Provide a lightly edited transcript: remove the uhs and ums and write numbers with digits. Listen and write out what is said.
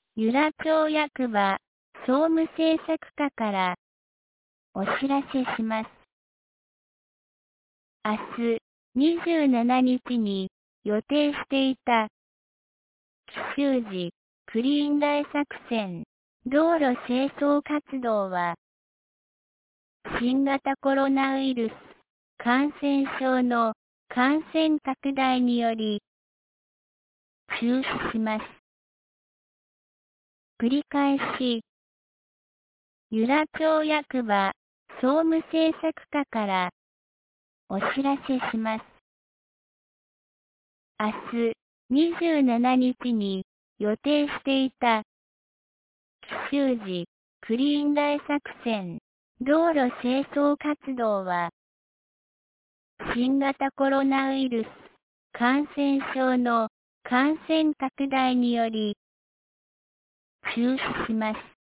由良町役場総務政策課からお知らせします。明日27日に予定していた紀州路クリーン大作戦道路清掃活動は新型コロナウイルス感染症の感染拡大により中止します。繰り返し、由良町役場総務政策課からお知らせします。明日27日に予定していた紀州路クリーン大作戦道路清掃活動は新型コロナウイルス感染症の感染拡大により中止します。